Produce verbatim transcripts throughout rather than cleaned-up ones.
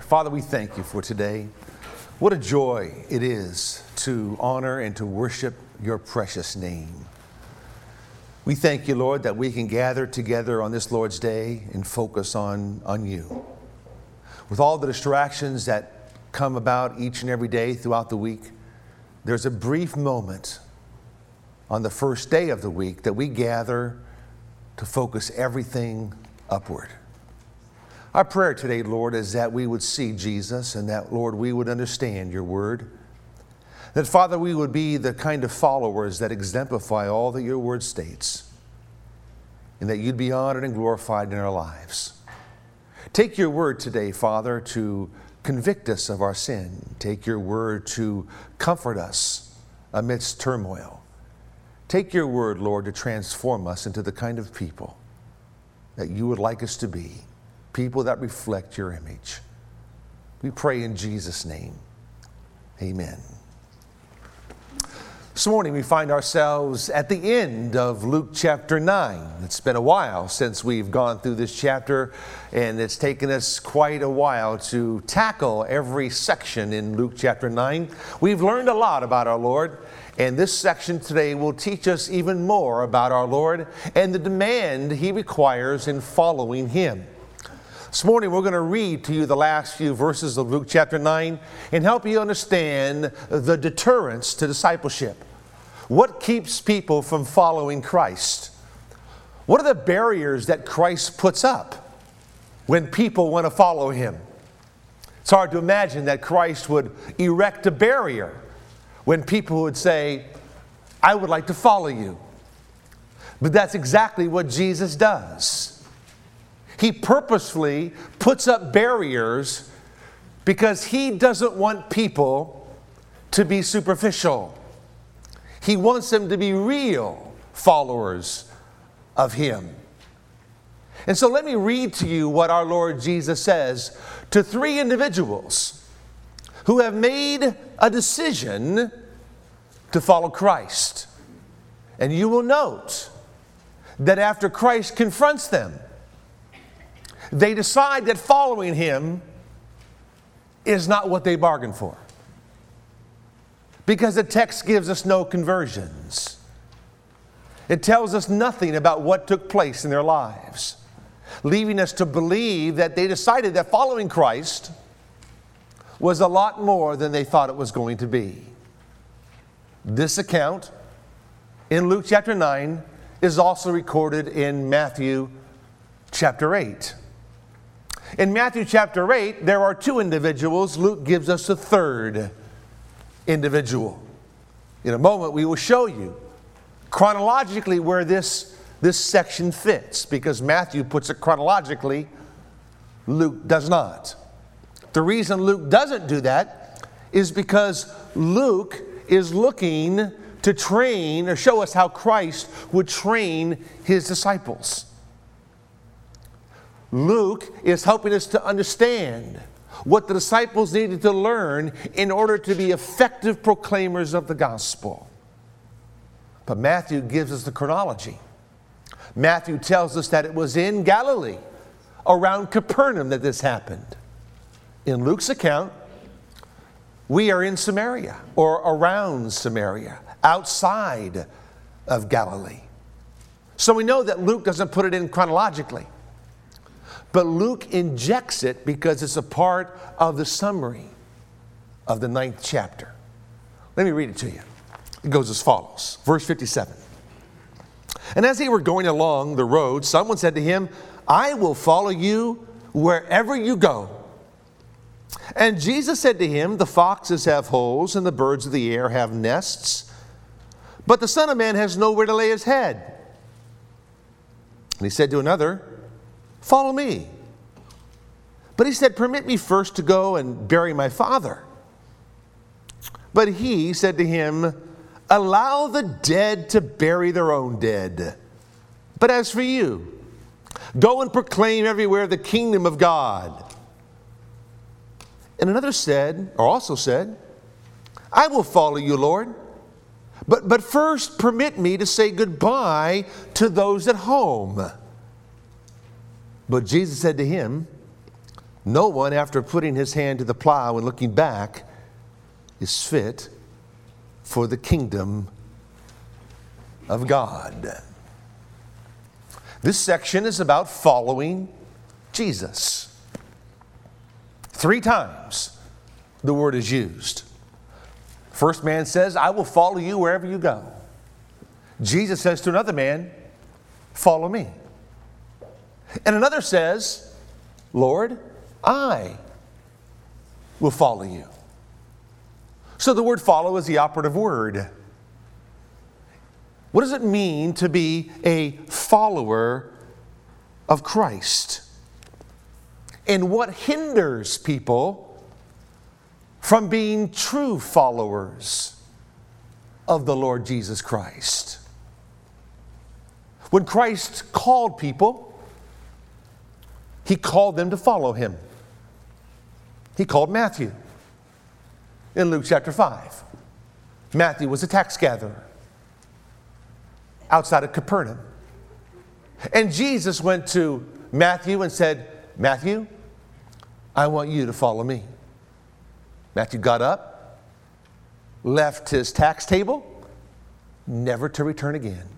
Father, we thank you for today. What a joy it is to honor and to worship your precious name. We thank you, Lord, that we can gather together on this Lord's Day and focus on, on you. With all the distractions that come about each and every day throughout the week, there's a brief moment on the first day of the week that we gather to focus everything upward. Our prayer today, Lord, is that we would see Jesus and that, Lord, we would understand your word. That, Father, we would be the kind of followers that exemplify all that your word states. And that you'd be honored and glorified in our lives. Take your word today, Father, to convict us of our sin. Take your word to comfort us amidst turmoil. Take your word, Lord, to transform us into the kind of people that you would like us to be. People that reflect your image. We pray in Jesus' name. Amen. This morning we find ourselves at the end of Luke chapter nine. It's been a while since we've gone through this chapter, and it's taken us quite a while to tackle every section in Luke chapter nine. We've learned a lot about our Lord, and this section today will teach us even more about our Lord and the demand he requires in following him. This morning we're going to read to you the last few verses of Luke chapter nine and help you understand the deterrence to discipleship. What keeps people from following Christ? What are the barriers that Christ puts up when people want to follow him? It's hard to imagine that Christ would erect a barrier when people would say, I would like to follow you. But that's exactly what Jesus does. He purposefully puts up barriers because he doesn't want people to be superficial. He wants them to be real followers of him. And so let me read to you what our Lord Jesus says to three individuals who have made a decision to follow Christ. And you will note that after Christ confronts them, they decide that following him is not what they bargained for. Because the text gives us no conversions. It tells us nothing about what took place in their lives, leaving us to believe that they decided that following Christ was a lot more than they thought it was going to be. This account in Luke chapter nine is also recorded in Matthew chapter eight. In Matthew chapter eight, there are two individuals. Luke gives us a third individual. In a moment, we will show you chronologically where this, this section fits, because Matthew puts it chronologically, Luke does not. The reason Luke doesn't do that is because Luke is looking to train or show us how Christ would train his disciples. Luke is helping us to understand what the disciples needed to learn in order to be effective proclaimers of the gospel. But Matthew gives us the chronology. Matthew tells us that it was in Galilee, around Capernaum, that this happened. In Luke's account, we are in Samaria, or around Samaria, outside of Galilee. So we know that Luke doesn't put it in chronologically. But Luke injects it because it's a part of the summary of the ninth chapter. Let me read it to you. It goes as follows. Verse fifty-seven. And as they were going along the road, someone said to him, I will follow you wherever you go. And Jesus said to him, the foxes have holes and the birds of the air have nests, but the Son of Man has nowhere to lay his head. And he said to another, follow me. But he said, permit me first to go and bury my father. But he said to him, allow the dead to bury their own dead. But as for you, go and proclaim everywhere the kingdom of God. And another said, or also said, I will follow you, Lord. But, but first permit me to say goodbye to those at home. But Jesus said to him, No one, after putting his hand to the plow and looking back, is fit for the kingdom of God. This section is about following Jesus. Three times the word is used. First man says, I will follow you wherever you go. Jesus says to another man, follow me. And another says, Lord, I will follow you. So the word follow is the operative word. What does it mean to be a follower of Christ? And what hinders people from being true followers of the Lord Jesus Christ? When Christ called people, He called them to follow Him. He called Matthew in Luke chapter five. Matthew was a tax gatherer outside of Capernaum. And Jesus went to Matthew and said, Matthew, I want you to follow me. Matthew got up, left his tax table, never to return again.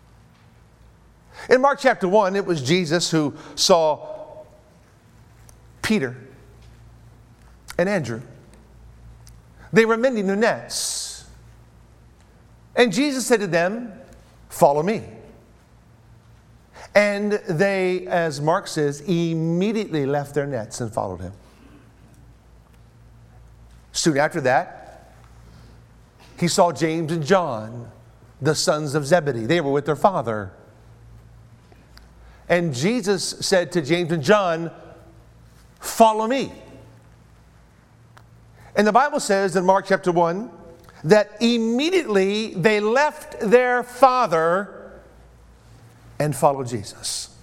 In Mark chapter one, it was Jesus who saw Peter and Andrew. They were mending their nets. And Jesus said to them, follow me. And they, as Mark says, immediately left their nets and followed Him. Soon after that, He saw James and John, the sons of Zebedee. They were with their father. And Jesus said to James and John, follow me. And the Bible says in Mark chapter one, that immediately they left their father and followed Jesus.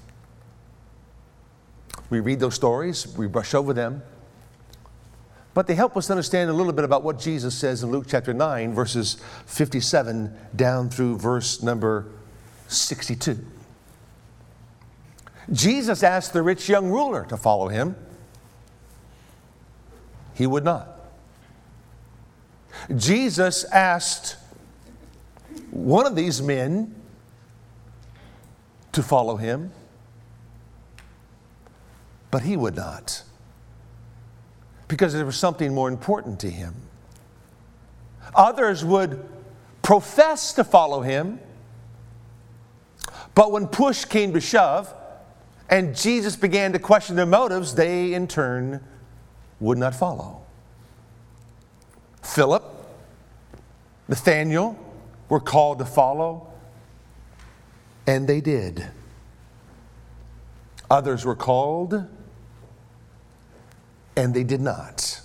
We read those stories, we brush over them, but they help us understand a little bit about what Jesus says in Luke chapter nine, verses fifty-seven down through verse number sixty-two. Jesus asked the rich young ruler to follow Him. He would not. Jesus asked one of these men to follow Him, but he would not, because there was something more important to him. Others would profess to follow Him, but when push came to shove and Jesus began to question their motives, they in turn would not follow. Philip, Nathanael were called to follow, and they did. Others were called, and they did not.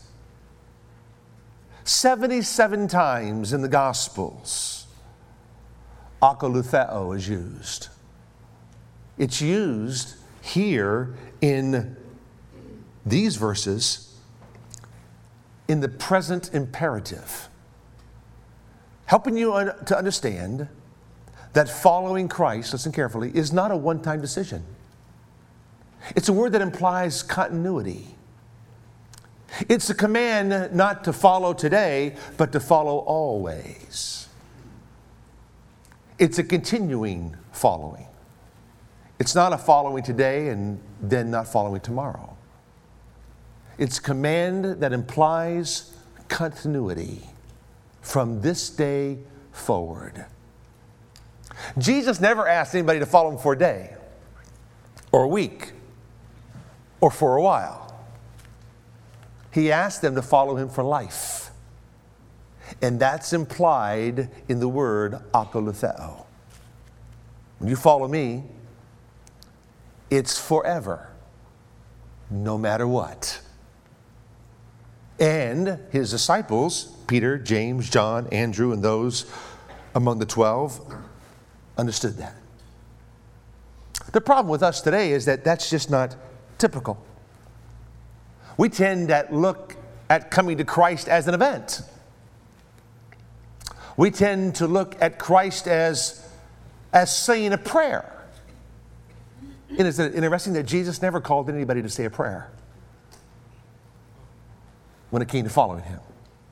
seventy-seven times in the Gospels, akolutheo is used. It's used here in these verses in the present imperative, helping you un- to understand that following Christ, listen carefully, is not a one-time decision. It's a word that implies continuity. It's a command not to follow today, but to follow always. It's a continuing following. It's not a following today and then not following tomorrow. It's a command that implies continuity from this day forward. Jesus never asked anybody to follow Him for a day or a week or for a while. He asked them to follow Him for life. And that's implied in the word akolutheo. When you follow me, it's forever, no matter what. And His disciples, Peter, James, John, Andrew, and those among the twelve, understood that. The problem with us today is that that's just not typical. We tend to look at coming to Christ as an event. We tend to look at Christ as, as saying a prayer. And it's interesting that Jesus never called anybody to say a prayer. when it came to following him.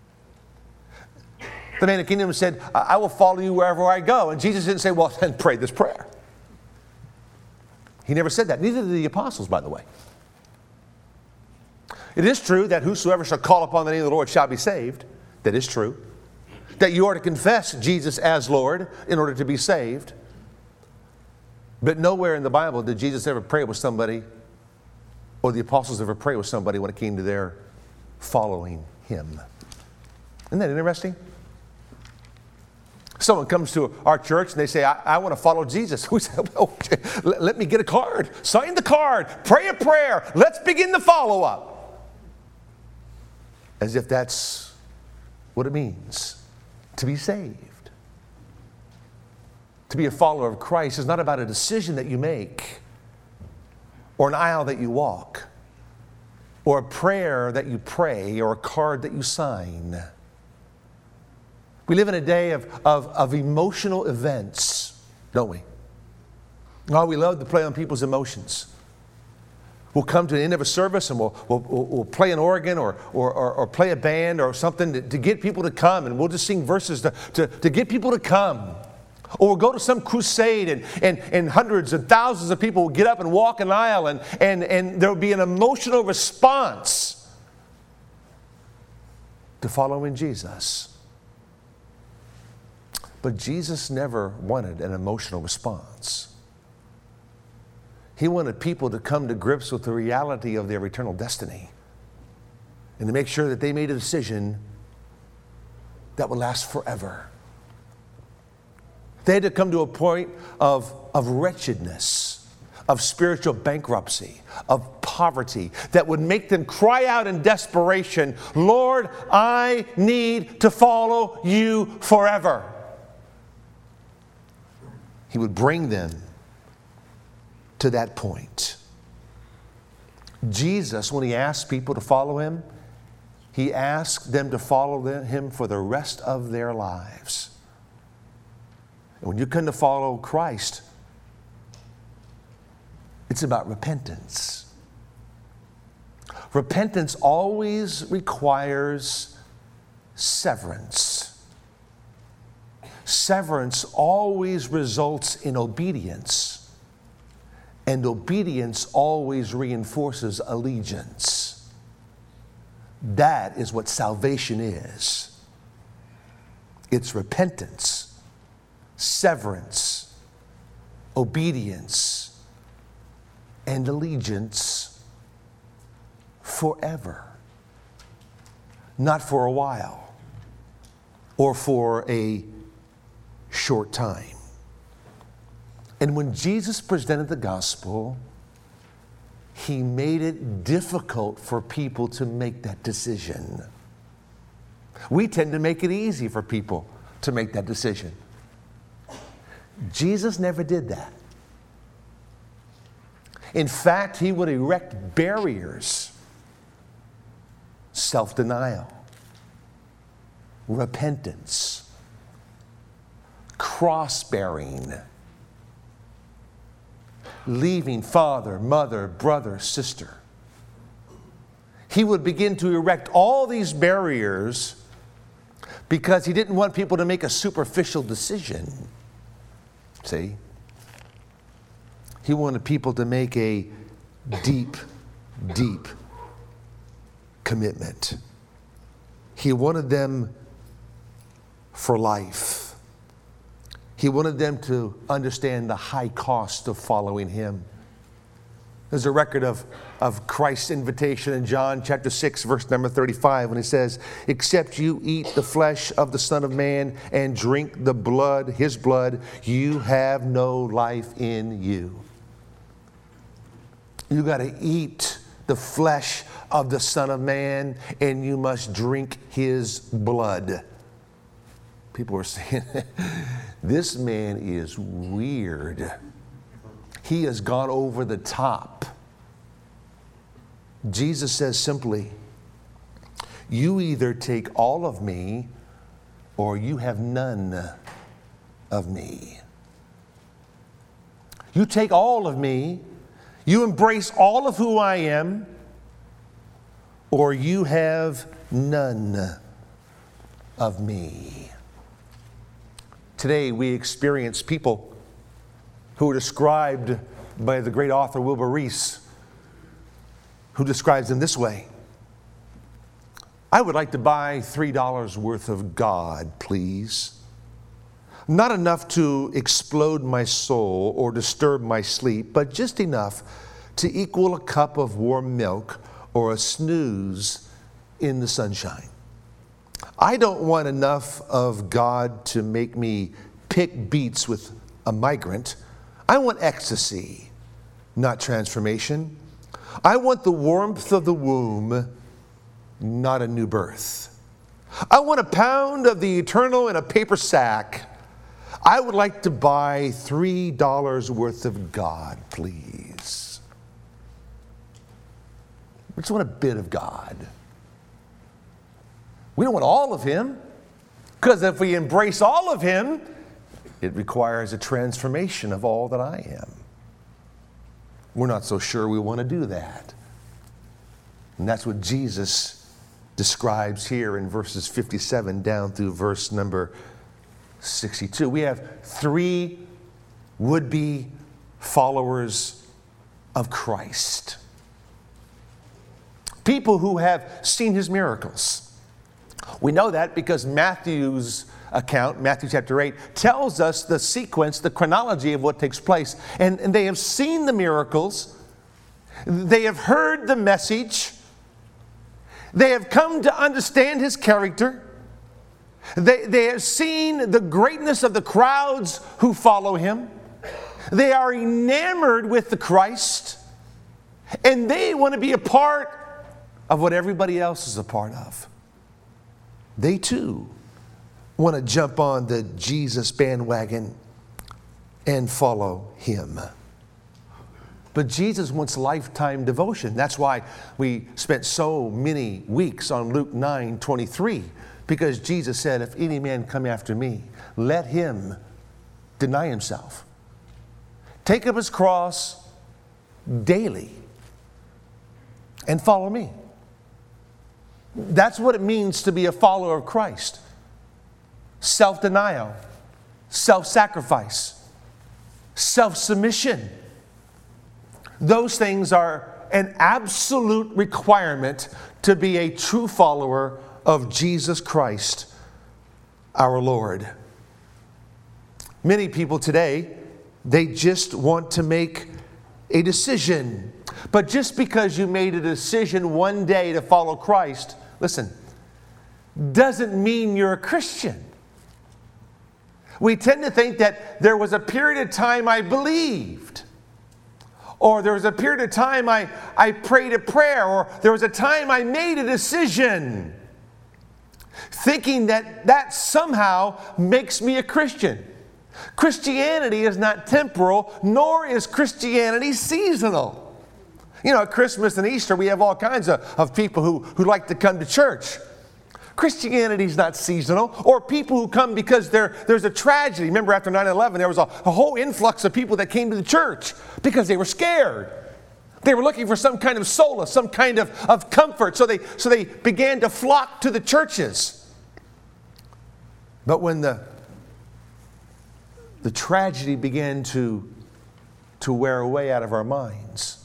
The man that came to him and said, I, I will follow you wherever I go. And Jesus didn't say, well, then pray this prayer. He never said that. Neither did the apostles, by the way. It is true that whosoever shall call upon the name of the Lord shall be saved. That is true. That you are to confess Jesus as Lord in order to be saved. But nowhere in the Bible did Jesus ever pray with somebody, or the apostles ever pray with somebody when it came to their following him. Isn't that interesting? Someone comes to our church and they say, I, I want to follow Jesus. We say, well, let, let me get a card. Sign the card. Pray a prayer. Let's begin the follow-up. As if that's what it means to be saved. To be a follower of Christ is not about a decision that you make, or an aisle that you walk, or a prayer that you pray, or a card that you sign. We live in a day of, of, of emotional events, don't we? Oh, we love to play on people's emotions. We'll come to the end of a service and we'll, we'll, we'll play an organ or, or, or, or play a band or something to, to get people to come, and we'll just sing verses to, to, to get people to come. Or we'll go to some crusade and, and, and hundreds and thousands of people will get up and walk an aisle, and, and, and there will be an emotional response to following Jesus. But Jesus never wanted an emotional response. He wanted people to come to grips with the reality of their eternal destiny and to make sure that they made a decision that would last forever. They had to come to a point of, of wretchedness, of spiritual bankruptcy, of poverty, that would make them cry out in desperation, Lord, I need to follow you forever. He would bring them to that point. Jesus, when he asked people to follow him, he asked them to follow him for the rest of their lives. And when you come to follow Christ, it's about repentance. Repentance always requires severance. Severance always results in obedience, and obedience always reinforces allegiance. That is what salvation is. It's repentance, severance, obedience, and allegiance forever. Not for a while or for a short time. And when Jesus presented the gospel, he made it difficult for people to make that decision. We tend to make it easy for people to make that decision. Jesus never did that. In fact, he would erect barriers, self-denial, repentance, cross-bearing, leaving father, mother, brother, sister. He would begin to erect all these barriers because he didn't want people to make a superficial decision. See? He wanted people to make a deep, deep commitment. He wanted them for life. He wanted them to understand the high cost of following him. There's a record of, of Christ's invitation in John chapter six, verse number thirty-five, when he says, except you eat the flesh of the Son of Man and drink the blood, his blood, you have no life in you. You got to eat the flesh of the Son of Man, and you must drink his blood. People are saying, this man is weird. He has gone over the top. Jesus says simply, you either take all of me or you have none of me. You take all of me, you embrace all of who I am, or you have none of me. Today we experience people who are described by the great author Wilbur Rees, who describes them this way: I would like to buy three dollars worth of God, please. Not enough to explode my soul or disturb my sleep, but just enough to equal a cup of warm milk or a snooze in the sunshine. I don't want enough of God to make me pick beets with a migrant. I want ecstasy, not transformation. I want the warmth of the womb, not a new birth. I want a pound of the eternal in a paper sack. I would like to buy three dollars worth of God, please. We just want a bit of God. We don't want all of Him, because if we embrace all of Him, it requires a transformation of all that I am. We're not so sure we want to do that. And that's what Jesus describes here in verses fifty-seven down through verse number sixty-two. We have three would-be followers of Christ. People who have seen His miracles. We know that because Matthew's account, Matthew chapter eight, tells us the sequence, the chronology of what takes place. And, and they have seen the miracles. They have heard the message. They have come to understand His character. They, they have seen the greatness of the crowds who follow Him. They are enamored with the Christ. And they want to be a part of what everybody else is a part of. They too want to jump on the Jesus bandwagon and follow Him. But Jesus wants lifetime devotion. That's why we spent so many weeks on Luke nine twenty-three. Because Jesus said, if any man come after me, let him deny himself. Take up his cross daily and follow me. That's what it means to be a follower of Christ. Self-denial, self-sacrifice, self-submission. Those things are an absolute requirement to be a true follower of Jesus Christ, our Lord. Many people today, they just want to make a decision. But just because you made a decision one day to follow Christ, listen, doesn't mean you're a Christian. We tend to think that there was a period of time I believed, or there was a period of time I, I prayed a prayer, or there was a time I made a decision, thinking that that somehow makes me a Christian. Christianity is not temporal, nor is Christianity seasonal. You know, at Christmas and Easter, we have all kinds of, of people who, who like to come to church. Christianity is not seasonal, or people who come because there, there's a tragedy. Remember, after nine eleven, there was a, a whole influx of people that came to the church because they were scared. They were looking for some kind of solace, some kind of, of comfort, so they, so they began to flock to the churches. But when the, the tragedy began to, to wear away out of our minds,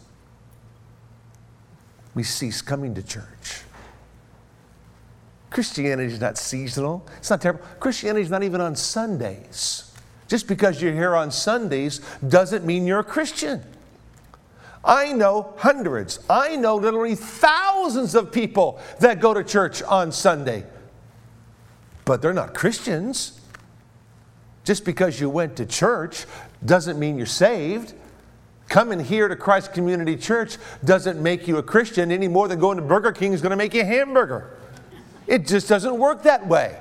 we ceased coming to church. Christianity is not seasonal. It's not terrible. Christianity is not even on Sundays. Just because you're here on Sundays doesn't mean you're a Christian. I know hundreds, I know literally thousands of people that go to church on Sunday, but they're not Christians. Just because you went to church doesn't mean you're saved. Coming here to Christ Community Church doesn't make you a Christian any more than going to Burger King is going to make you a hamburger. It just doesn't work that way.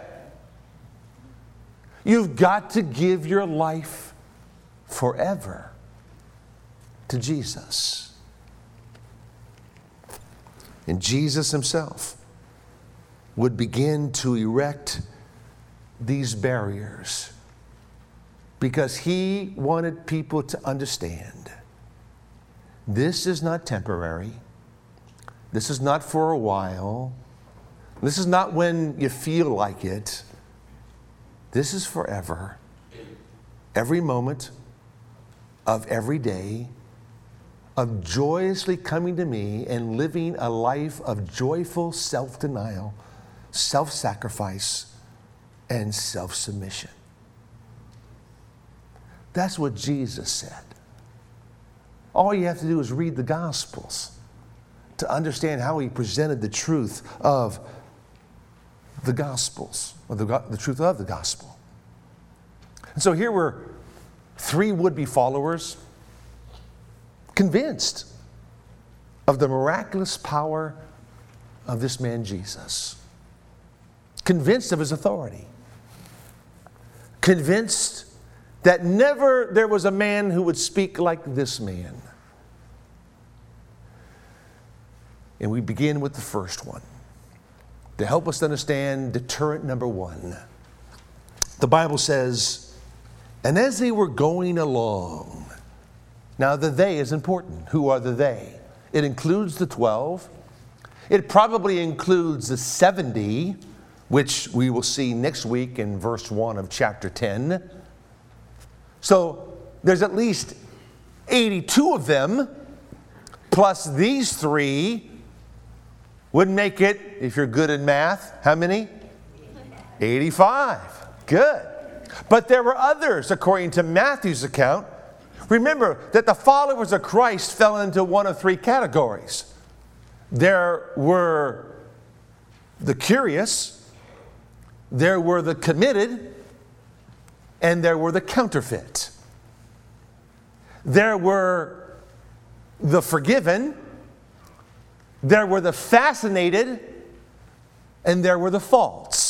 You've got to give your life forever to Jesus. And Jesus Himself would begin to erect these barriers because He wanted people to understand this is not temporary. This is not for a while. This is not when you feel like it. This is forever. Every moment of every day of joyously coming to me and living a life of joyful self-denial, self-sacrifice, and self-submission. That's what Jesus said. All you have to do is read the Gospels to understand how he presented the truth of the Gospels, or the, the truth of the Gospel. And so here were three would-be followers convinced of the miraculous power of this man Jesus, convinced of his authority, convinced that never there was a man who would speak like this man. And we begin with the first one to help us understand deterrent number one. The Bible says, and as they were going along. Now the they is important. Who are the they? It includes the twelve. It probably includes the seventy, which we will see next week in verse one of chapter ten. So there's at least eighty-two of them, plus these three would make it, if you're good in math, how many? eighty-five. Good. But there were others, according to Matthew's account. Remember that the followers of Christ fell into one of three categories. There were the curious, there were the committed, and there were the counterfeit. There were the forgiven, there were the fascinated, and there were the false.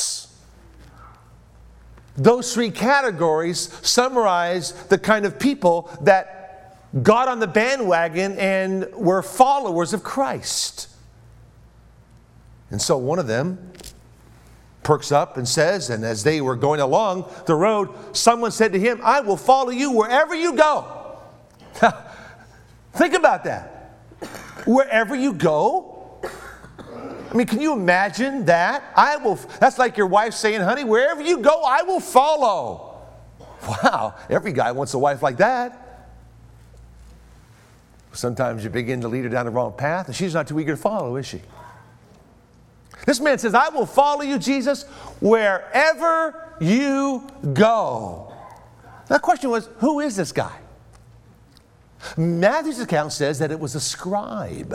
Those three categories summarize the kind of people that got on the bandwagon and were followers of Christ. And so one of them perks up and says, and as they were going along the road, someone said to him, I will follow you wherever you go. Think about that. Wherever you go. I mean, can you imagine that? I will. That's like your wife saying, honey, wherever you go, I will follow. Wow, every guy wants a wife like that. Sometimes you begin to lead her down the wrong path, and she's not too eager to follow, is she? This man says, I will follow you, Jesus, wherever you go. Now, the question was, who is this guy? Matthew's account says that it was a scribe.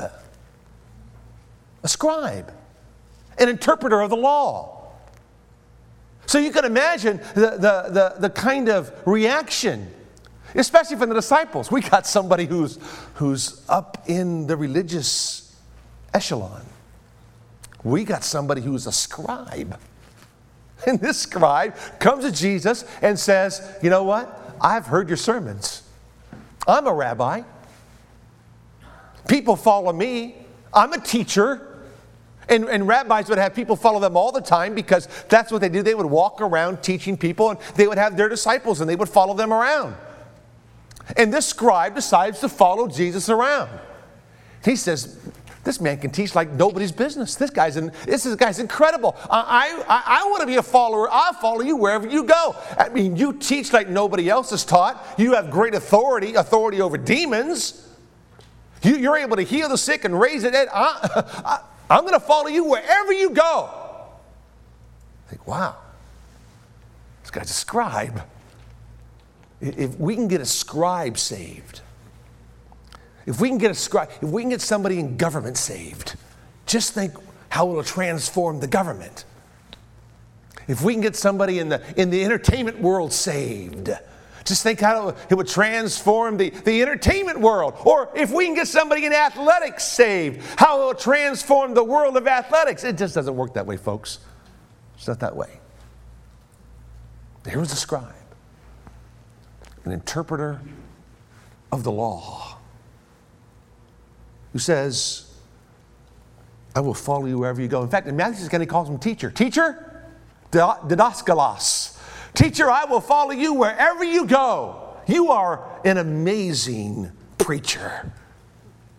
A scribe, an interpreter of the law. So you can imagine the, the, the, the kind of reaction, especially from the disciples. We got somebody who's, who's up in the religious echelon. We got somebody who's a scribe. And this scribe comes to Jesus and says, you know what? I've heard your sermons. I'm a rabbi. People follow me. I'm a teacher. And, and rabbis would have people follow them all the time because that's what they do. They would walk around teaching people, and they would have their disciples, and they would follow them around. And this scribe decides to follow Jesus around. He says, this man can teach like nobody's business. This guy's, in, this is, guy's incredible. I, I, I want to be a follower. I'll follow you wherever you go. I mean, you teach like nobody else is taught. You have great authority, authority over demons. You, you're able to heal the sick and raise the dead. I, I, I'm going to follow you wherever you go. I think, wow, this guy's a scribe. If we can get a scribe saved, if we can get a scribe, if we can get somebody in government saved, just think how it will transform the government. If we can get somebody in the in the entertainment world saved, just think how it would transform the, the entertainment world. Or if we can get somebody in athletics saved, how it will transform the world of athletics. It just doesn't work that way, folks. It's not that way. There was a scribe, an interpreter of the law, who says, I will follow you wherever you go. In fact, in Matthew's account, he calls him teacher. Teacher, didaskalos. Teacher, I will follow you wherever you go. You are an amazing preacher.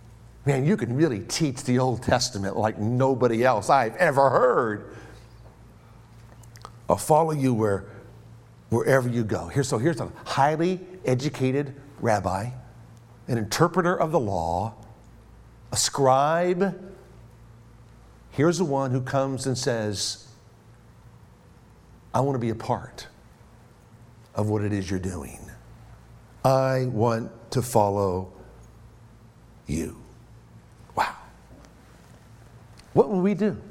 Man, you can really teach the Old Testament like nobody else I've ever heard. I'll follow you where, wherever you go. Here, so here's a highly educated rabbi, an interpreter of the law, a scribe. Here's the one who comes and says, I want to be a part of what it is you're doing. I want to follow you. Wow. What would we do?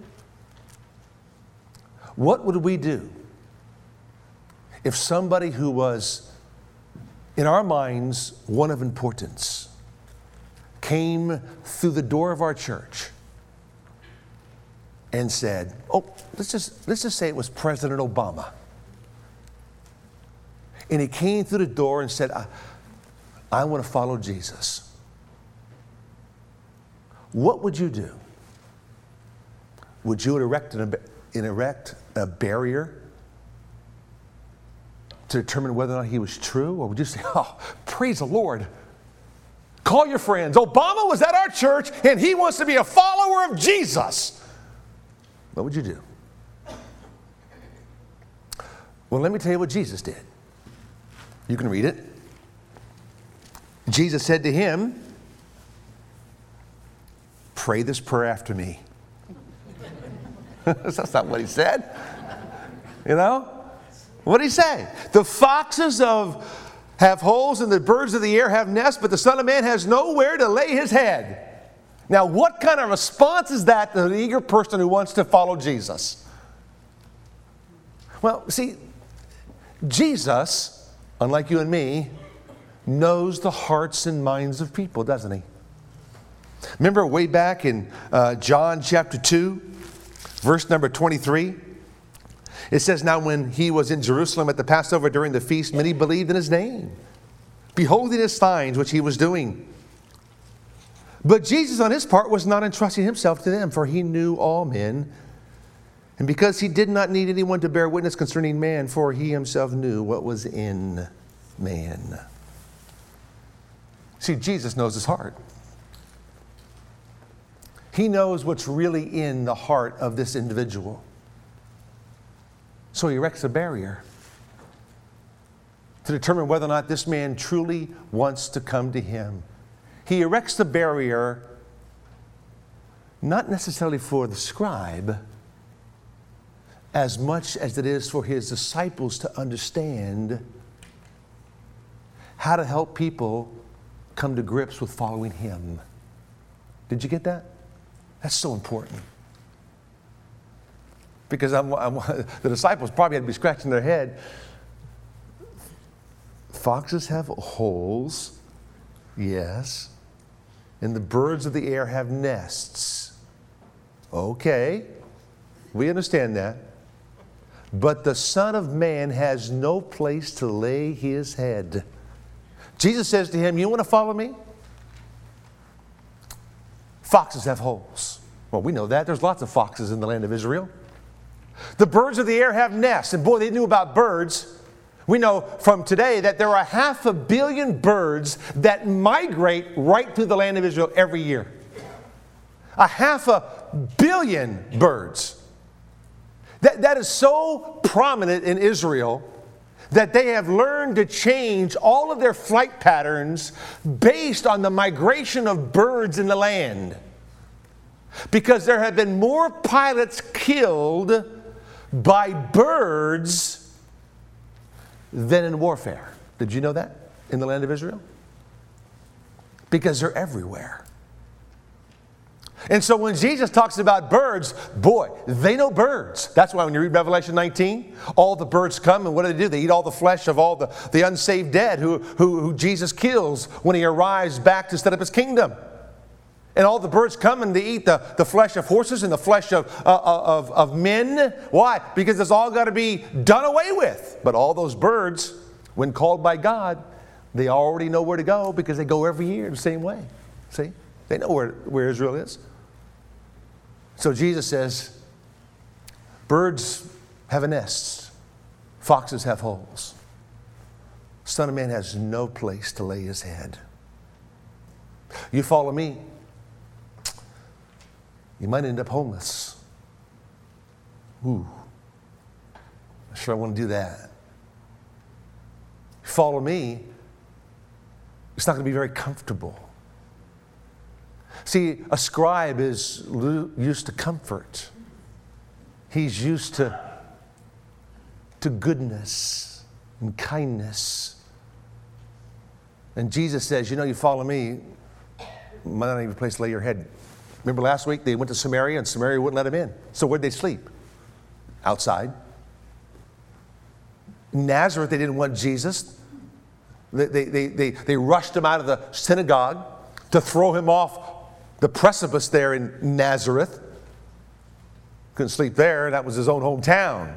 What would we do if somebody who was, in our minds, one of importance, came through the door of our church and said, oh, let's just, let's just say it was President Obama. And he came through the door and said, I, I want to follow Jesus. What would you do? Would you erect an, an erect a barrier to determine whether or not he was true? Or would you say, oh, praise the Lord. Call your friends. Obama was at our church and he wants to be a follower of Jesus. What would you do? Well, let me tell you what Jesus did. You can read it. Jesus said to him, pray this prayer after me. That's not what he said. You know? What did he say? The foxes of have holes and the birds of the air have nests, but the Son of Man has nowhere to lay his head. Now, what kind of response is that to an eager person who wants to follow Jesus? Well, see, Jesus, unlike you and me, knows the hearts and minds of people, doesn't he? Remember way back in uh, John chapter two, verse number twenty-three? It says, now when he was in Jerusalem at the Passover during the feast, many believed in his name, beholding his signs which he was doing. But Jesus on his part was not entrusting himself to them, for he knew all men. And because he did not need anyone to bear witness concerning man, for he himself knew what was in man. See, Jesus knows his heart. He knows what's really in the heart of this individual. So he erects a barrier to determine whether or not this man truly wants to come to him. He erects the barrier not necessarily for the scribe as much as it is for his disciples to understand how to help people come to grips with following him. Did you get that? That's so important. Because I'm, I'm, the disciples probably had to be scratching their head. Foxes have holes, yes, and the birds of the air have nests. Okay, we understand that. But the Son of Man has no place to lay his head. Jesus says to him, you want to follow me? Foxes have holes. Well, we know that. There's lots of foxes in the land of Israel. The birds of the air have nests. And boy, they knew about birds. We know from today that there are half a billion birds that migrate right through the land of Israel every year. A half a billion birds. That, that is so prominent in Israel that they have learned to change all of their flight patterns based on the migration of birds in the land. Because there have been more pilots killed by birds than in warfare. Did you know that in the land of Israel? Because they're everywhere. And so when Jesus talks about birds, boy, they know birds. That's why when you read Revelation nineteen, all the birds come and what do they do? They eat all the flesh of all the, the unsaved dead who, who, who Jesus kills when he arrives back to set up his kingdom. And all the birds come and they eat the, the flesh of horses and the flesh of, uh, of, of men. Why? Because it's all got to be done away with. But all those birds, when called by God, they already know where to go because they go every year the same way. See? They know where, where Israel is. So Jesus says, birds have a nest, foxes have holes. Son of Man has no place to lay his head. You follow me, you might end up homeless. Ooh, I'm sure I want to do that. Follow me, it's not going to be very comfortable. See, a scribe is used to comfort. He's used to, to goodness and kindness. And Jesus says, you know, you follow me, might not even a place to lay your head. Remember last week they went to Samaria and Samaria wouldn't let them in. So where'd they sleep? Outside. In Nazareth, they didn't want Jesus. They, they, they, they, they rushed him out of the synagogue to throw him off the precipice there in Nazareth. Couldn't sleep there. That was his own hometown.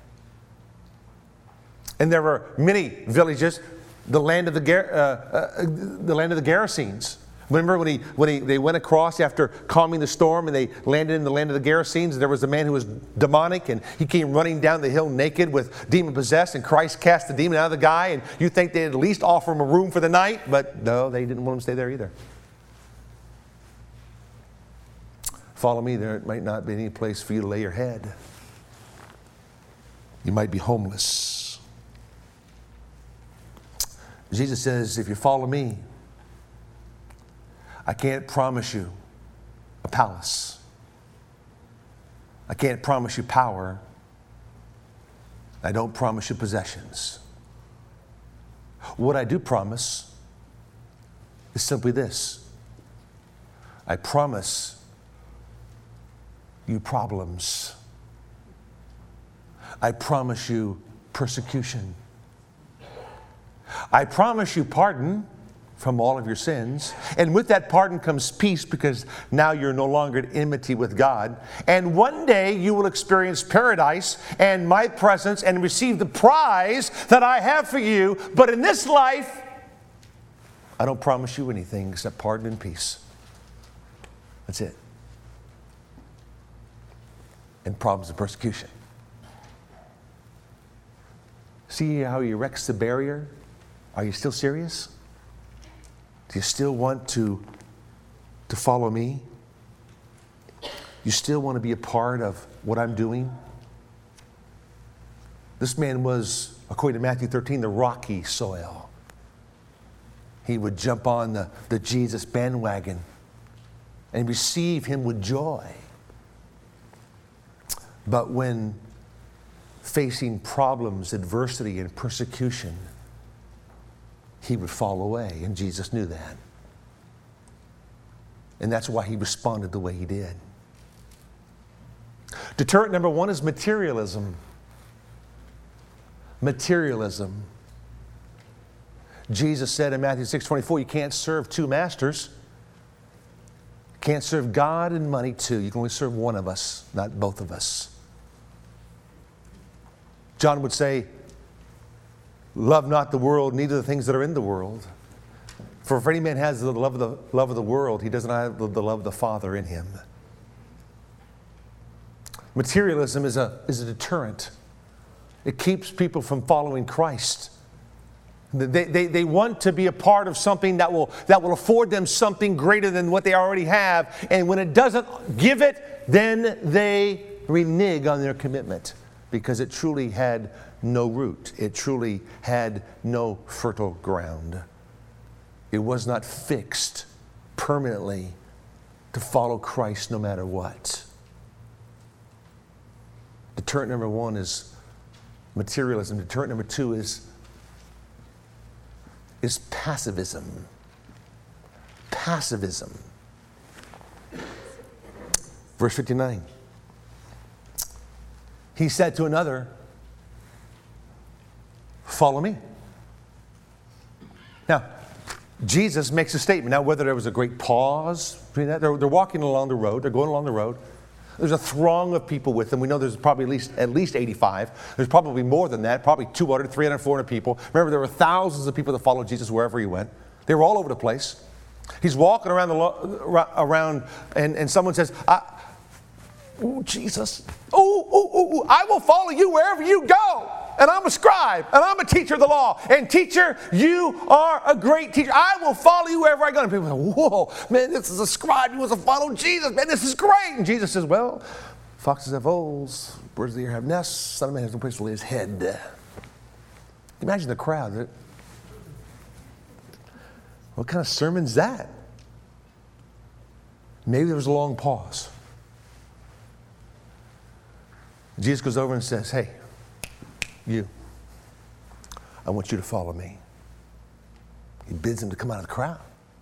And there were many villages, the land of the, uh, uh, the land of the Gerasenes. Remember when he when he they went across after calming the storm and they landed in the land of the Gerasenes, and there was a man who was demonic and he came running down the hill naked with demon possessed, and Christ cast the demon out of the guy, and you think they'd at least offer him a room for the night, but no, they didn't want him to stay there either. Follow me, there might not be any place for you to lay your head. You might be homeless. Jesus says, if you follow me, I can't promise you a palace. I can't promise you power. I don't promise you possessions. What I do promise is simply this. I promise you problems. I promise you persecution. I promise you pardon from all of your sins. And with that pardon comes peace, because now you're no longer at enmity with God. And one day you will experience paradise and my presence and receive the prize that I have for you. But in this life, I don't promise you anything except pardon and peace. That's it. And problems of persecution. See how he erects the barrier? Are you still serious? Do you still want to, to follow me? You still want to be a part of what I'm doing? This man was, according to Matthew thirteen, the rocky soil. He would jump on the, the Jesus bandwagon and receive him with joy. But when facing problems, adversity, and persecution, he would fall away, and Jesus knew that. And that's why he responded the way he did. Deterrent number one is materialism. Materialism. Jesus said in Matthew six twenty-four, you can't serve two masters. You can't serve God and money too. You can only serve one of us, not both of us. John would say, love not the world, neither the things that are in the world. For if any man has the love of the love of the world, he does not have the love of the Father in him. Materialism is a, is a deterrent. It keeps people from following Christ. They, they, they want to be a part of something that will, that will afford them something greater than what they already have. And when it doesn't give it, then they renege on their commitment, because it truly had no root. It truly had no fertile ground. It was not fixed permanently to follow Christ no matter what. Deterrent number one is materialism. Deterrent number two is, is passivism. Passivism. Verse fifty-nine. He said to another, follow me. Now, Jesus makes a statement. Now, whether there was a great pause between that, they're, they're walking along the road. They're going along the road. There's a throng of people with them. We know there's probably at least at least eighty-five. There's probably more than that, probably two hundred, three hundred, four hundred people. Remember, there were thousands of people that followed Jesus wherever he went. They were all over the place. He's walking around, the lo- around and, and someone says, I, oh, Jesus, oh, oh, oh, I will follow you wherever you go. and I'm a scribe, and I'm a teacher of the law. And teacher, you are a great teacher. I will follow you wherever I go. And people are like, whoa, man, this is a scribe. He wants to follow Jesus. Man, this is great. And Jesus says, well, foxes have holes, birds of the air have nests, Son of Man has no place to lay his head. Imagine the crowd. What kind of sermon's that? Maybe there was a long pause. Jesus goes over and says, hey, you, I want you to follow me. He bids him to come out of the crowd.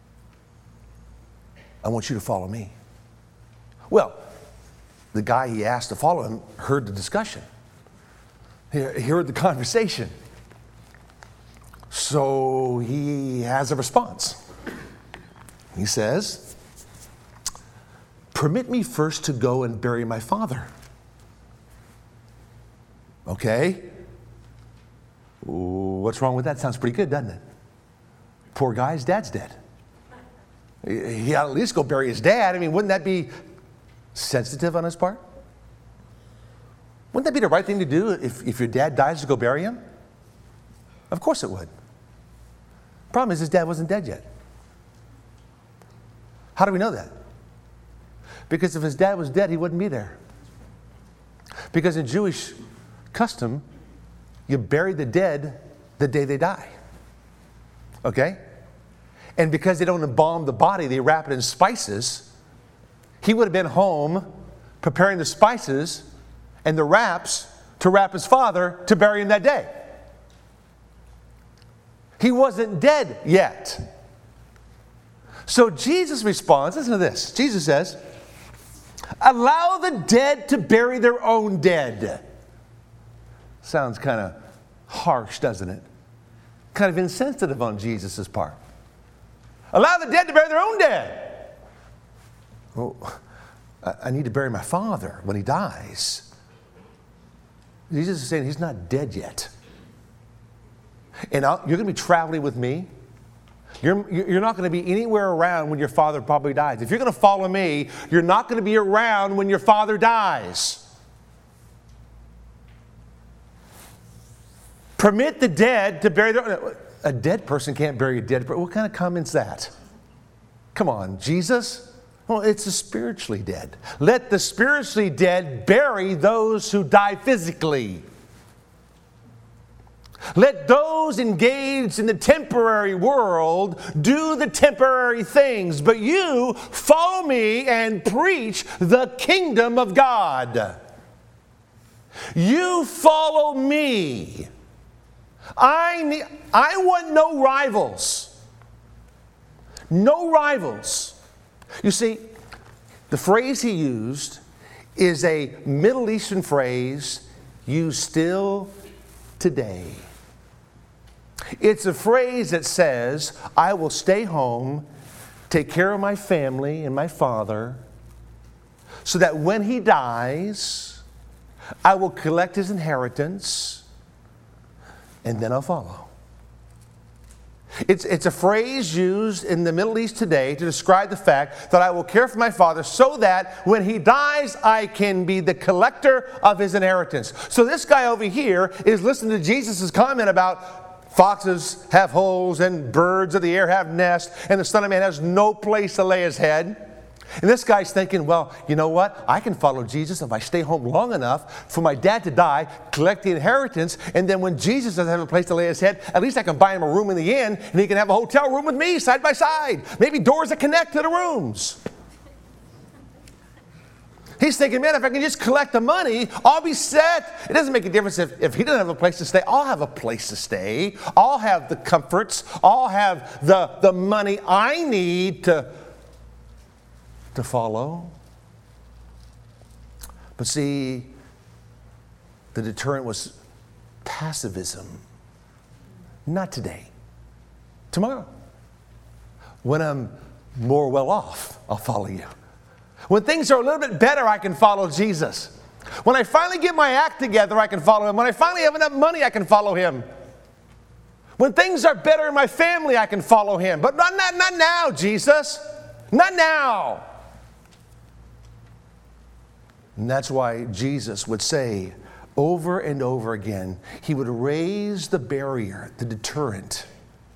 I want you to follow me. Well, the guy he asked to follow him heard the discussion. He heard the conversation. So he has a response. He says, permit me first to go and bury my father. Okay. What's wrong with that? Sounds pretty good, doesn't it? Poor guy, his dad's dead. He ought at least go bury his dad. I mean, wouldn't that be sensitive on his part? Wouldn't that be the right thing to do if, if your dad dies to go bury him? Of course it would. Problem is his dad wasn't dead yet. How do we know that? Because if his dad was dead, he wouldn't be there. Because in Jewish custom, you bury the dead the day they die. Okay? And because they don't embalm the body, they wrap it in spices. He would have been home preparing the spices and the wraps to wrap his father to bury him that day. He wasn't dead yet. So Jesus responds, listen to this. Jesus says, allow the dead to bury their own dead. Sounds kind of harsh, doesn't it? Kind of insensitive on Jesus' part. Allow the dead to bury their own dead. Oh, I need to bury my father when he dies. Jesus is saying he's not dead yet. And I'll, you're going to be traveling with me. You're, you're not going to be anywhere around when your father probably dies. If you're going to follow me, you're not going to be around when your father dies. Permit the dead to bury their... A dead person can't bury a dead person. What kind of comment's that? Come on, Jesus? Well, it's the spiritually dead. Let the spiritually dead bury those who die physically. Let those engaged in the temporary world do the temporary things, but you follow me and preach the kingdom of God. You follow me. I need, I want no rivals. No rivals. You see, the phrase he used is a Middle Eastern phrase used still today. It's a phrase that says, I will stay home, take care of my family and my father, so that when he dies, I will collect his inheritance, and then I'll follow. It's, it's a phrase used in the Middle East today to describe the fact that I will care for my father so that when he dies, I can be the collector of his inheritance. So this guy over here is listening to Jesus' comment about foxes have holes and birds of the air have nests, and the Son of Man has no place to lay his head. And this guy's thinking, well, you know what? I can follow Jesus if I stay home long enough for my dad to die, collect the inheritance, and then when Jesus doesn't have a place to lay his head, at least I can buy him a room in the inn, and he can have a hotel room with me side by side. Maybe doors that connect to the rooms. He's thinking, man, if I can just collect the money, I'll be set. It doesn't make a difference if, if he doesn't have a place to stay. I'll have a place to stay. I'll have the comforts. I'll have the, the money I need to, to follow. But see, the deterrent was passivism. Not today. Tomorrow. When I'm more well off, I'll follow you. When things are a little bit better, I can follow Jesus. When I finally get my act together, I can follow him. When I finally have enough money, I can follow him. When things are better in my family, I can follow him. But not, not, not now, Jesus. Not now. And that's why Jesus would say, over and over again, he would raise the barrier, the deterrent,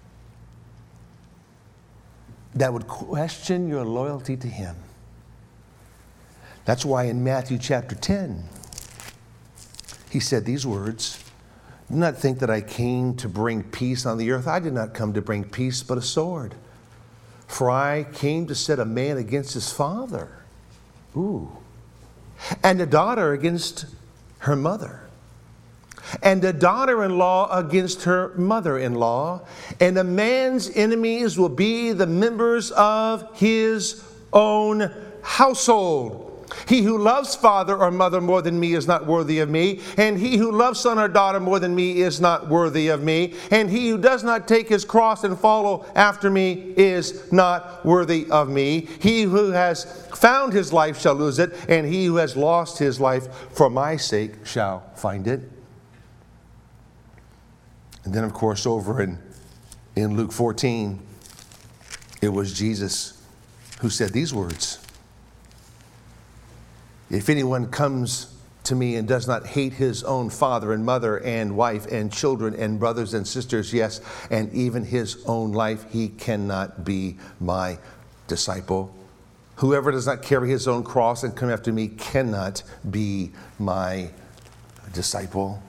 that would question your loyalty to him. That's why in Matthew chapter ten, he said these words, "Do not think that I came to bring peace on the earth. I did not come to bring peace, but a sword. For I came to set a man against his father, ooh, and a daughter against her mother, and a daughter-in-law against her mother-in-law, and a man's enemies will be the members of his own household. He who loves father or mother more than me is not worthy of me, and he who loves son or daughter more than me is not worthy of me, and he who does not take his cross and follow after me is not worthy of me. He who has found his life shall lose it, and he who has lost his life for my sake shall find it." And then, of course, over in, in Luke fourteen, it was Jesus who said these words, "If anyone comes to me and does not hate his own father and mother and wife and children and brothers and sisters, yes, and even his own life, he cannot be my disciple. Whoever does not carry his own cross and come after me cannot be my disciple."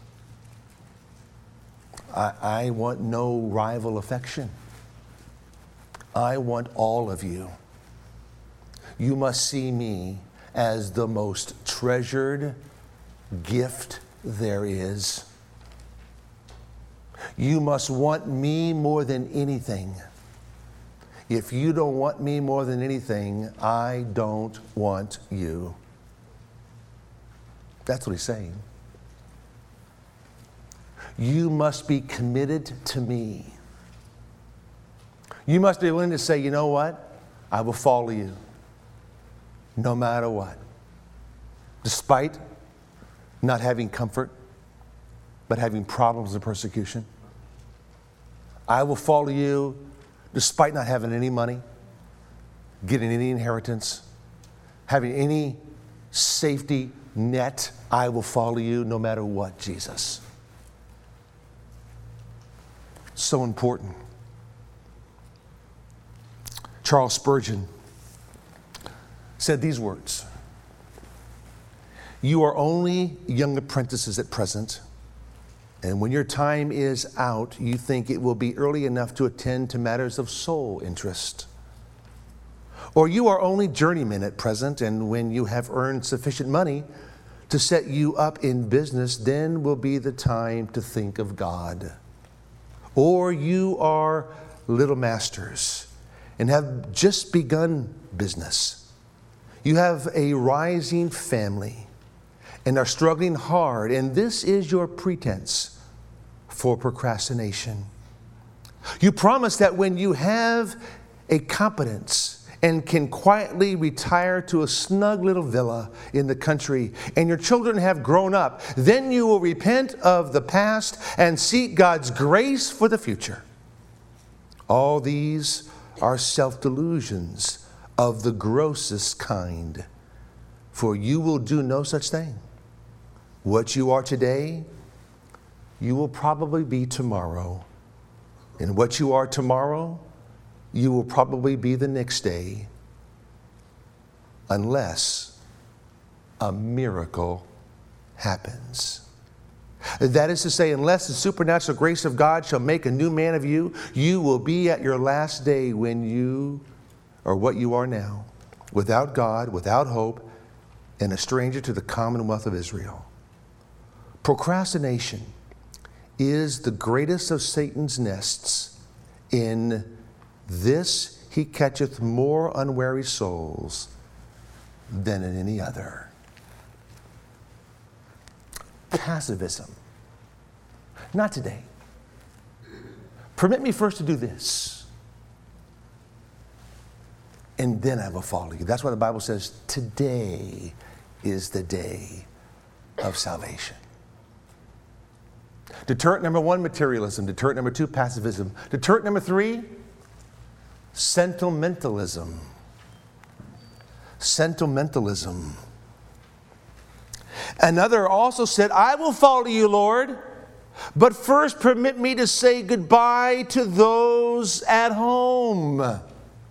I, I want no rival affection. I want all of you. You must see me as the most treasured gift there is. You must want me more than anything. If you don't want me more than anything, I don't want you. That's what he's saying. You must be committed to me. You must be willing to say, you know what? I will follow you no matter what. Despite not having comfort, but having problems and persecution. I will follow you despite not having any money, getting any inheritance, having any safety net. I will follow you no matter what, Jesus. So important. Charles Spurgeon said these words, "You are only young apprentices at present, and when your time is out, you think it will be early enough to attend to matters of soul interest. Or you are only journeymen at present, and when you have earned sufficient money to set you up in business, then will be the time to think of God. Or you are little masters and have just begun business. You have a rising family and are struggling hard, and this is your pretense for procrastination. You promise that when you have a competence and can quietly retire to a snug little villa in the country, and your children have grown up, then you will repent of the past and seek God's grace for the future. All these are self-delusions of the grossest kind, for you will do no such thing. What you are today, you will probably be tomorrow. And what you are tomorrow, you will probably be the next day, unless a miracle happens. That is to say, unless the supernatural grace of God shall make a new man of you, you will be at your last day when you are what you are now, without God, without hope, and a stranger to the commonwealth of Israel. Procrastination is the greatest of Satan's nests. In this he catcheth more unwary souls than in any other. Passivism. Not today. Permit me first to do this, and then I will follow you. That's why the Bible says today is the day of salvation. Deterrent number one, materialism. Deterrent number two, passivism. Deterrent number three, sentimentalism. Sentimentalism. Another also said, I will follow you, Lord, but first permit me to say goodbye to those at home. I,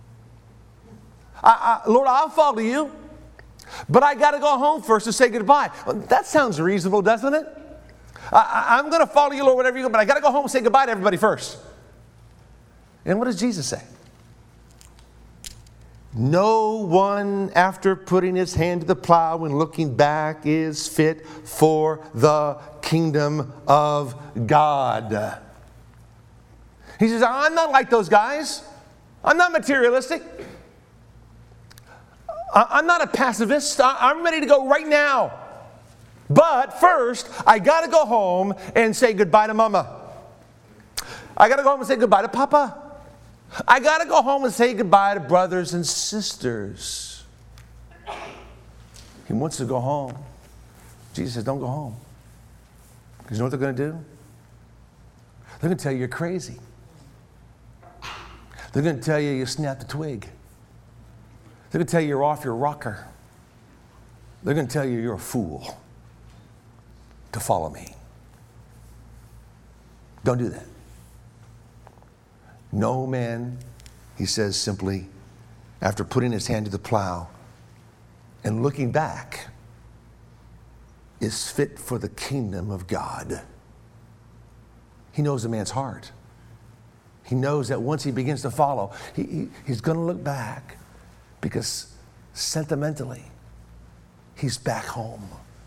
I, Lord, I'll follow you, but I got to go home first to say goodbye. Well, that sounds reasonable, doesn't it? I, I'm going to follow you, Lord, whatever you go, but I got to go home and say goodbye to everybody first. And what does Jesus say? No one, after putting his hand to the plow and looking back, is fit for the kingdom of God. He says, I'm not like those guys. I'm not materialistic. I'm not a pacifist. I'm ready to go right now. But first, I got to go home and say goodbye to Mama. I got to go home and say goodbye to Papa. I got to go home and say goodbye to brothers and sisters. He wants to go home. Jesus says, don't go home. Because you know what they're going to do? They're going to tell you you're crazy. They're going to tell you you snapped a twig. They're going to tell you you're off your rocker. They're going to tell you you're a fool to follow me. Don't do that. No man, he says simply, after putting his hand to the plow and looking back, is fit for the kingdom of God. He knows a man's heart. He knows that once he begins to follow, he, he, he's going to look back because sentimentally, he's back home.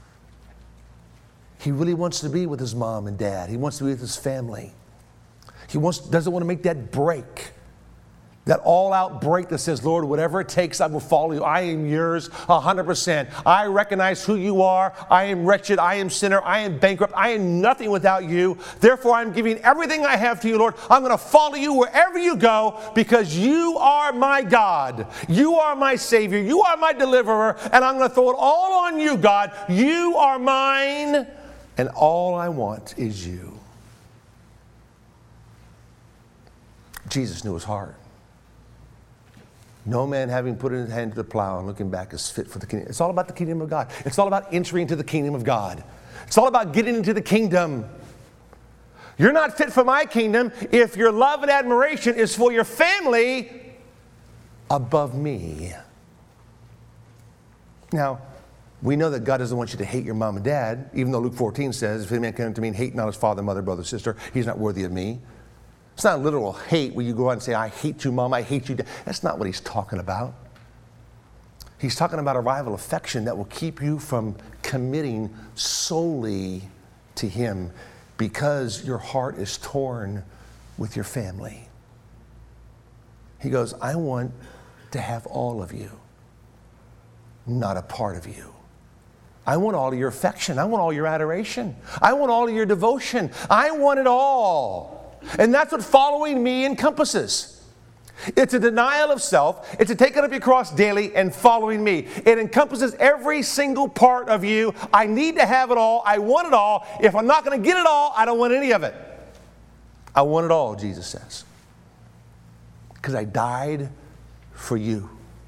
He really wants to be with his mom and dad. He wants to be with his family. He wants, doesn't want to make that break, that all-out break that says, Lord, whatever it takes, I will follow you. I am yours one hundred percent. I recognize who you are. I am wretched. I am sinner. I am bankrupt. I am nothing without you. Therefore, I'm giving everything I have to you, Lord. I'm going to follow you wherever you go because you are my God. You are my Savior. You are my deliverer. And I'm going to throw it all on you, God. You are mine, and all I want is you. Jesus knew his heart. No man having put his hand to the plow and looking back is fit for the kingdom. It's all about the kingdom of God. It's all about entering into the kingdom of God. It's all about getting into the kingdom. You're not fit for my kingdom if your love and admiration is for your family above me. Now, we know that God doesn't want you to hate your mom and dad, even though Luke fourteen says, if any man come to me and hate not his father, mother, brother, sister, he's not worthy of me. It's not a literal hate where you go out and say, I hate you, Mom, I hate you, Dad. That's not what he's talking about. He's talking about a rival affection that will keep you from committing solely to him because your heart is torn with your family. He goes, I want to have all of you, not a part of you. I want all of your affection. I want all your adoration. I want all of your devotion. I want it all. And that's what following me encompasses. It's a denial of self. It's a taking up your cross daily and following me. It encompasses every single part of you. I need to have it all. I want it all. If I'm not going to get it all, I don't want any of it. I want it all, Jesus says. Because I died for you.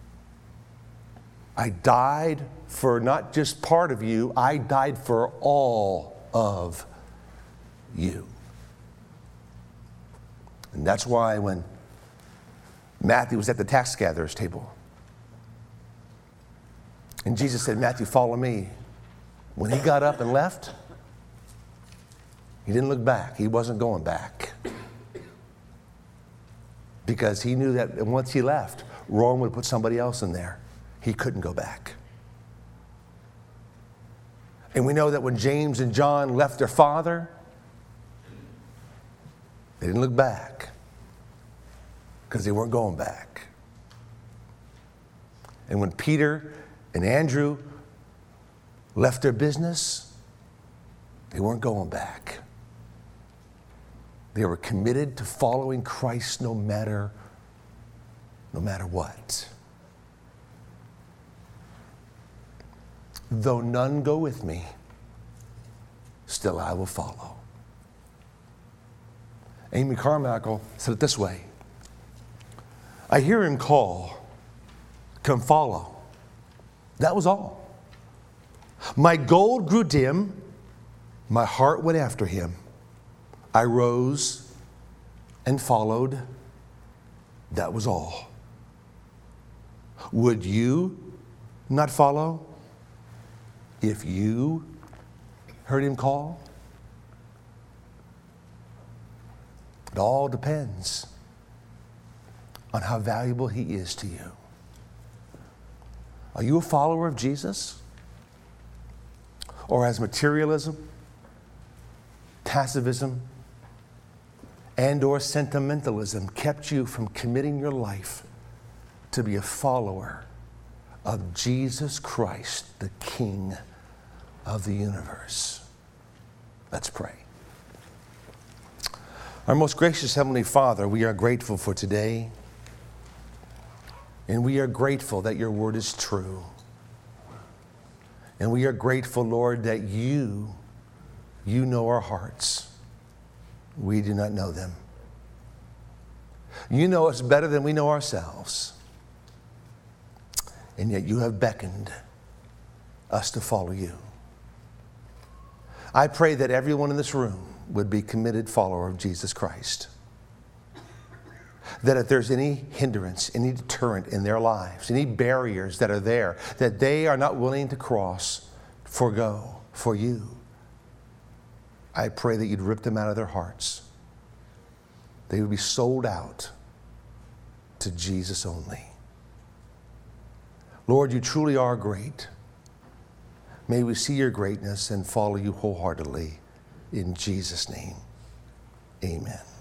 I died for not just part of you. I died for all of you. And that's why when Matthew was at the tax gatherer's table, and Jesus said, Matthew, follow me. When he got up and left, he didn't look back. He wasn't going back. Because he knew that once he left, Rome would put somebody else in there. He couldn't go back. And we know that when James and John left their father, they didn't look back because they weren't going back. And when Peter and Andrew left their business, they weren't going back. They were committed to following Christ no matter, no matter what. Though none go with me, still I will follow. Amy Carmichael said it this way: I hear him call, come follow. That was all. My gold grew dim. My heart went after him. I rose and followed. That was all. Would you not follow if you heard him call? It all depends on how valuable he is to you. Are you a follower of Jesus? Or has materialism, passivism, and or sentimentalism kept you from committing your life to be a follower of Jesus Christ, the King of the universe? Let's pray. Our most gracious Heavenly Father, we are grateful for today, and we are grateful that your word is true. And we are grateful, Lord, that you, you know our hearts. We do not know them. You know us better than we know ourselves. And yet you have beckoned us to follow you. I pray that everyone in this room would be a committed follower of Jesus Christ. That if there's any hindrance, any deterrent in their lives, any barriers that are there, that they are not willing to cross, forego for you, I pray that you'd rip them out of their hearts. They would be sold out to Jesus only. Lord, you truly are great. May we see your greatness and follow you wholeheartedly. In Jesus' name, amen.